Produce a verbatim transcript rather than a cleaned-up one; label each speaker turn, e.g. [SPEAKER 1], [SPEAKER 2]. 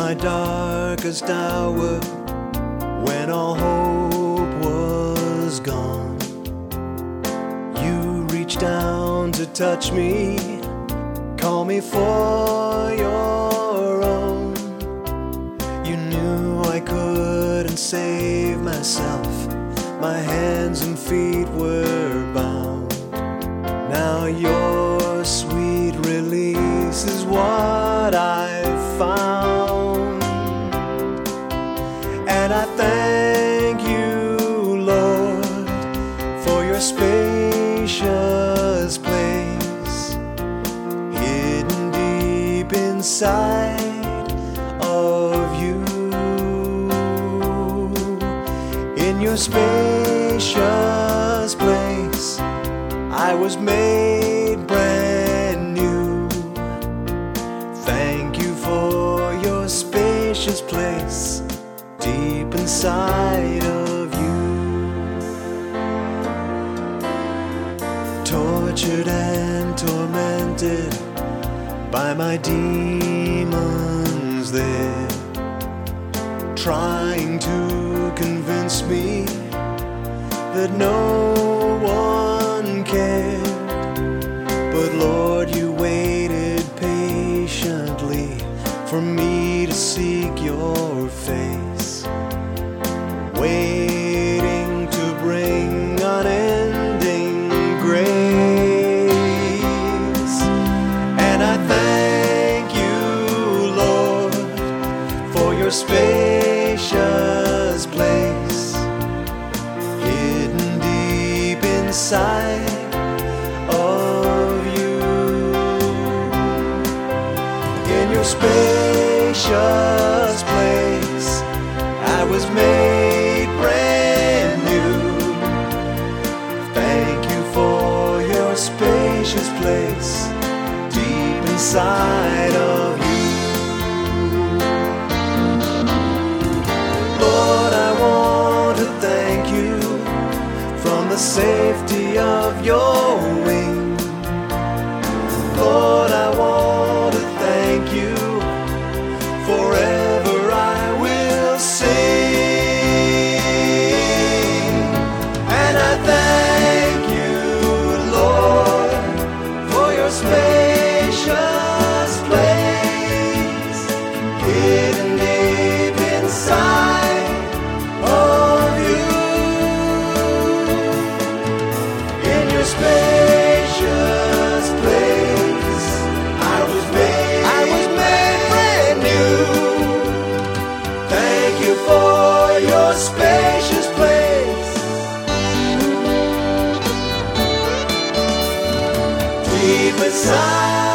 [SPEAKER 1] my darkest hour, when all hope was gone, you reached down to touch me, call me for your own. You knew I couldn't save myself, my hands and feet were bound. Now your sweet release is what I've found, and I thank you, Lord, for your spacious place, hidden deep inside of you. In your spacious place, I was made brand new. Thank you for your spacious place deep inside of you. Tortured and tormented by my demons there, trying to convince me that no one cared. But Lord, you waited patiently for me to seek your face, waiting to bring unending grace. And I thank you, Lord, for your spacious place, hidden deep inside of you. In your spacious place, I was made brand new. Thank you for your spacious place deep inside of you. Lord, I want to thank you from the safety of your wing. Lord, I want to thank you, forever I will sing. And I thank you, Lord, for your spacious place, hidden deep inside of you. In your spacious place, I was made, I was made brand new. Thank you for your spacious place, deep inside